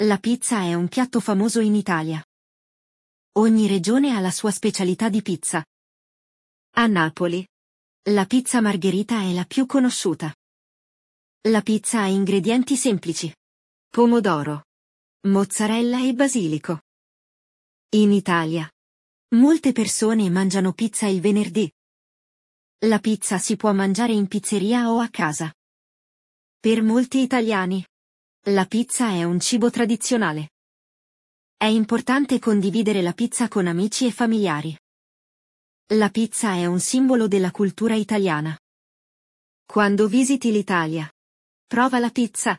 La pizza è un piatto famoso in Italia. Ogni regione ha la sua specialità di pizza. A Napoli, la pizza margherita è la più conosciuta. La pizza ha ingredienti semplici: pomodoro, mozzarella e basilico. In Italia, molte persone mangiano pizza il venerdì. La pizza si può mangiare in pizzeria o a casa. Per molti italiani, la pizza è un cibo tradizionale. È importante condividere la pizza con amici e familiari. La pizza è un simbolo della cultura italiana. Quando visiti l'Italia, prova la pizza.